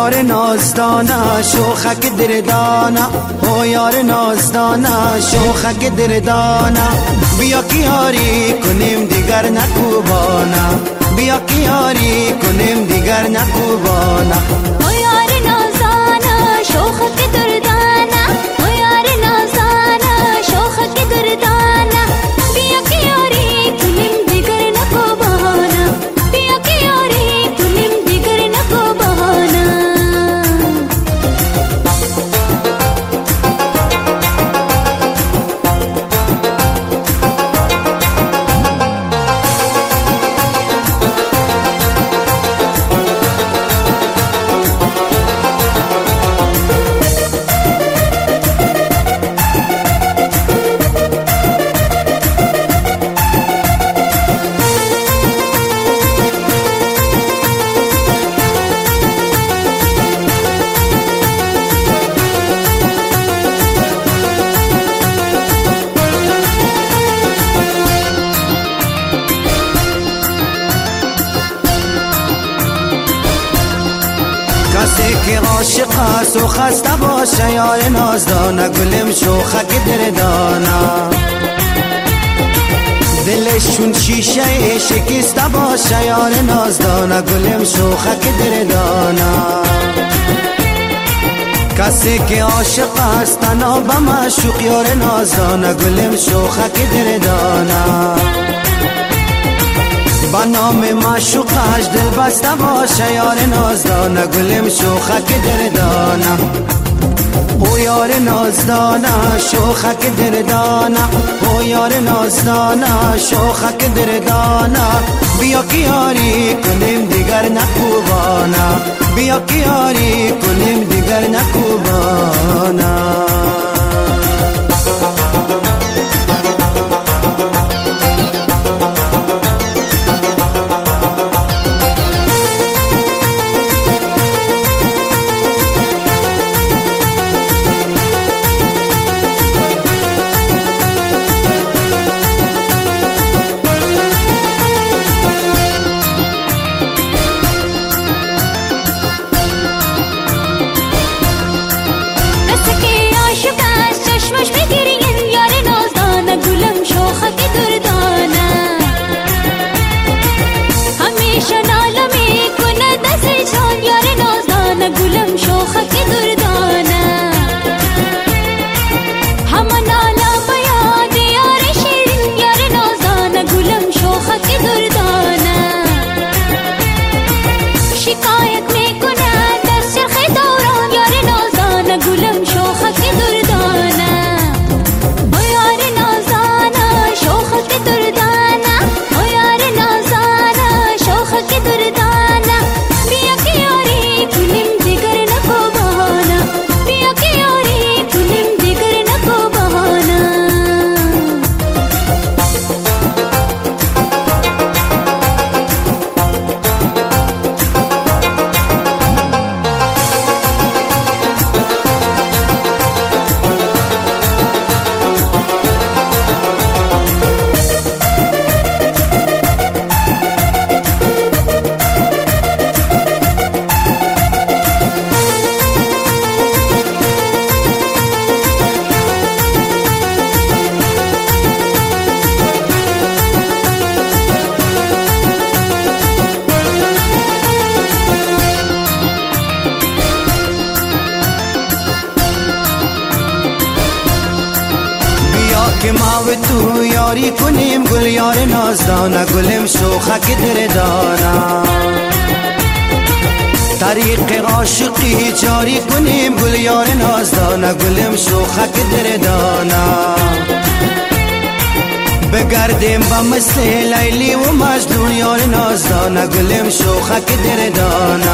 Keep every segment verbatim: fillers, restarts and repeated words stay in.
یار نازدانه شوخک دردانه، او یار نازدانه شوخک دردانه. بیا که یاری کنیم دیگر نکوبانه، بیا که یاری کنیم دیگر نکوبانه. او یار نازدانه شوخک دردانه، او یار نازدانه شوخک دردانه. بیا که یاری کنیم دیگر نکوبانه، بیا که یاری کنیم دیگر نکوبانه. کسی که عاشق است و خسته باشه یار نازدانه، گلم شوخک دردانه. دلشون شیشه شکسته باشه یار نازدانه، گلم شوخک دردانه. کسی که عاشق است تنها به معشوق یار نازدانه، گلم شوخک دردانه. با نام معشوقش دل بسته باشه یار نازدانه، گلم شوخک دردانه. او یار نازدانه شوخک دردانه، او یار نازدانه شوخک دردانه. بیا که یاری کنیم دیگر نکوبانه، بیا که یاری کنیم دیگر نکوبانه. گلم شوخک دردانه، همان نالا بیاد یار شیرین یار نازدانه، گلم شوخک دردانه. شکایت میکنه دست چرخ دوران یار نازدانه، گلم شوخک دردانه. او یار نازدانه شوخک دردانه، او یار نازدانه شوخک دردانه. بیا که یاری کنیم دیگر نکوبانه، بیا که یاری کنیم دیگر نکوبانه. که ما و تو یاری کنیم گل یار نازدانه، گلم شوخک دردانه. طریق عاشقی جاری کنیم گل یار نازدانه، گلم شوخک دردانه. بگردیم با مثل لیلی و مجنون یار نازدانه، گلم شوخک دردانه.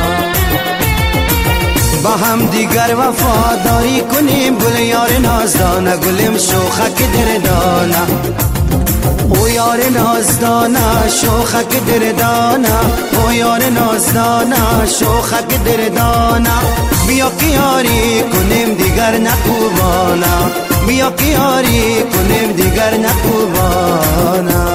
با هم دیگر وفاداری کنیم گل یار نازدانه، گلم شوخک دردانه. او یار نازدانه شوخک دردانه، او یار نازدانه شوخک دردانه. بیا که یاری کنیم دیگر نکوبانه، بیا که یاری کنیم دیگر نکوبانه.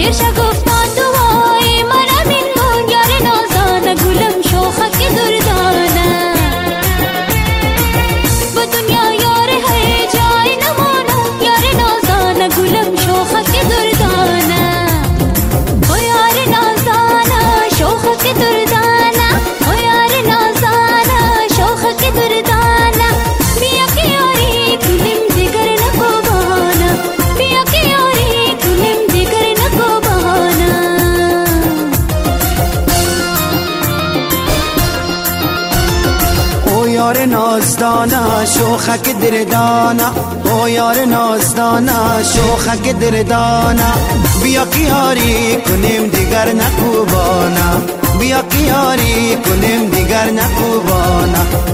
دیر شگفتان دوای منم این گون یار نازانه گلم شوخک دردانه با دنیا یار هر جای نمانم یار نازانه گلم شوخک دردانه او یار نازانه شوخک دردانه او یار نازانه شوخک دردانه بیا که یاری گلم دیگر نکو بهانه بیا که یاری گلم دیگر نکو بهانه او یار نازدانه شوخک دردانه او یار نازدانه شوخک دردانه بیا که یاری کنیم دیگر نکوبانه بیا که یاری کنیم دیگر نکوبانه